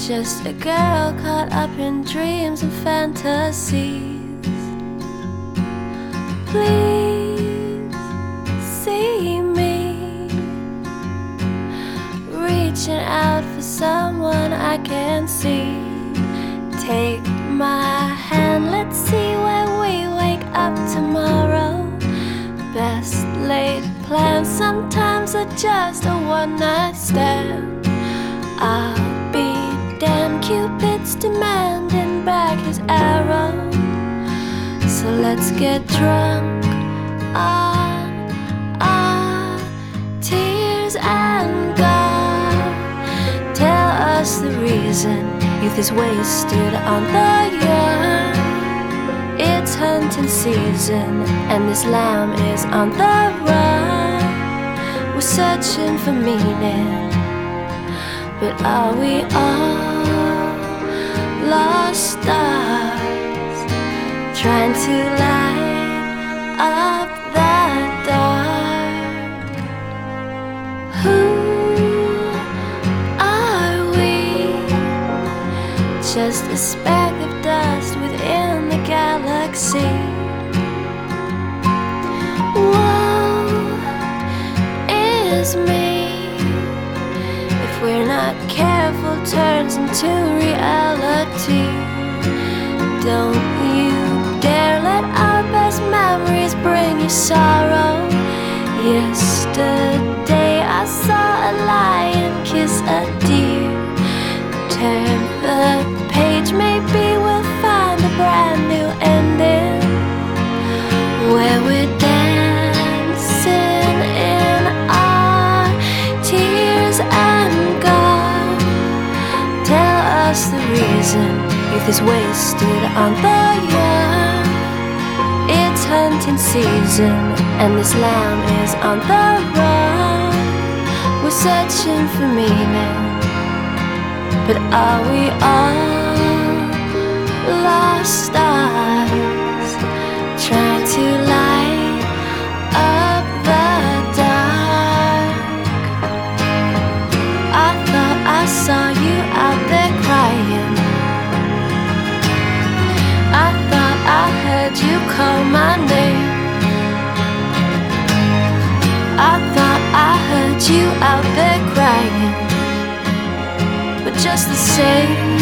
Just a girl caught up in dreams and fantasies. Please see me reaching out for someone I can see. Take my hand, let's see where we wake up tomorrow. Best laid plans sometimes are just a one-night stand. I'll be damn, Cupid's demanding back his arrow. So let's get drunk on our tears and God. Tell us the reason youth is wasted on the young. It's hunting season and this lamb is on the run. We're searching for meaning, but are we all lost stars trying to light up the dark? Who are we? Just a speck of dust within the galaxy. Woe is me. If we're not careful, turns into reality. Don't you dare let our best memories bring you sorrow. Yesterday I saw a lion kiss a deer. Turn the page, maybe we'll find a brand new ending where we're dancing in our tears and God. Tell us the reason youth is wasted on the young. It's hunting season and this lamb is on the run. We're searching for meaning, but are we all lost stars trying to light up the dark? I thought I saw you out there crying. I thought I heard you call my name. I thought I heard you out there crying. But just the same,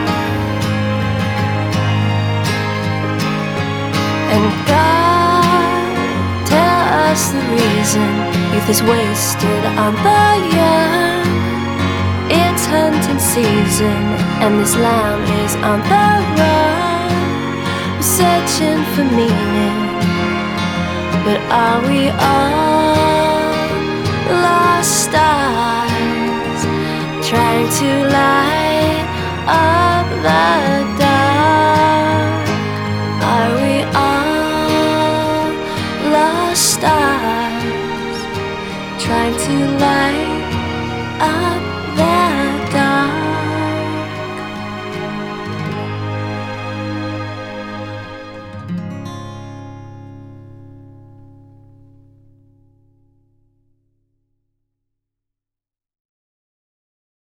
and God, tell us the reason youth is wasted on the young. It's hunting season and this lamb is on the run. We're searching for meaning, but are we all lost stars trying to light up